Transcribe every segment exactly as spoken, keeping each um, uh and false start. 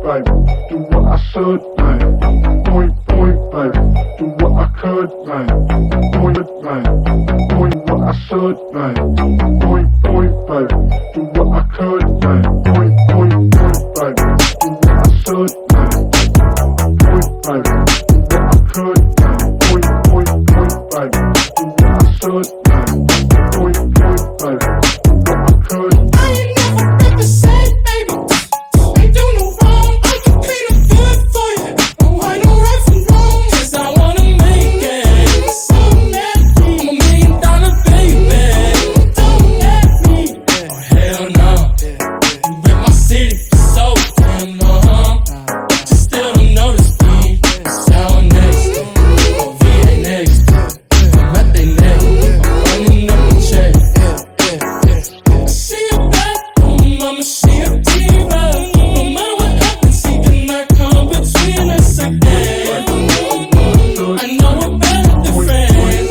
baby. Do what I should, man. Point, point, baby. Do what I could, man. Point, man. Point what I should, man. Point, point, baby. Do what I could, man. Point, point, point, baby. Do what I should, man. Point, baby. Do what I could, man. Point, point, point, baby. Do what I should, man. Point, point, baby. Do what I could. I ain't never represent, baby. Ain't do no wrong. I can clean up good for you. Oh, I know right from wrong. 'Cause I wanna make it. So nasty. I'm a million dollar baby. Don't let me. Oh, hell no. You rip my city so damn long. You still don't notice me. Sound next. Oh, V A next. I'm at they neck. I'm running up the check. See a bathroom, I'ma see a diva. No matter what happens, he cannot come between us again. I know we're better than friends.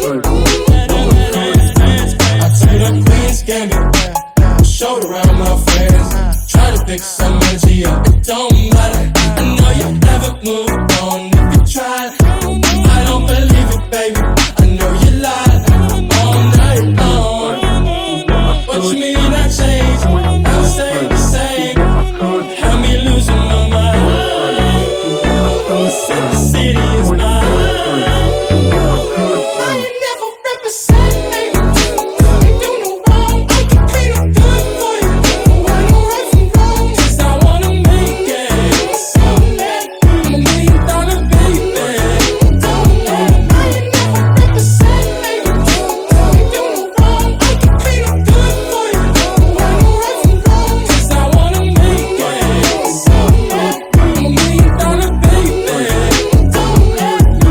I turn up Queen's Gambit, showed around my friends. Try to pick some energy up, it don't matter. I know you never moved on if you tried. I don't believe it, baby. I know you lied all night long. What you mean I changed? I stay the same. Had me losing my mind. Said the city is mine. I ain't never represent, baby. Ain't do no wrong. I can clean up good for you. Oh, I know right from wrong. 'Cause I wanna make it. So let me. I'm a million dollar baby. Don't let me. I ain't never represent, baby. Ain't do no wrong. I can clean up good for you. Oh, I know right from wrong. 'Cause I wanna make it. So let me. I'm a million dollar baby. Don't let me.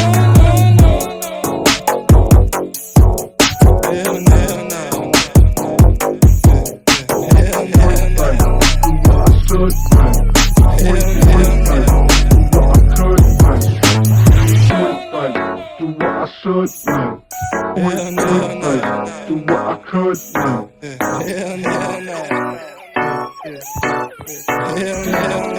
Hell no. Hell no. Hell no. Hell no. Do what I should, man. Point, point, baby. Do what I could, man. Point, baby. Do what I should, man. Point, point, baby. Do what I could, man. Hell no. Hell no.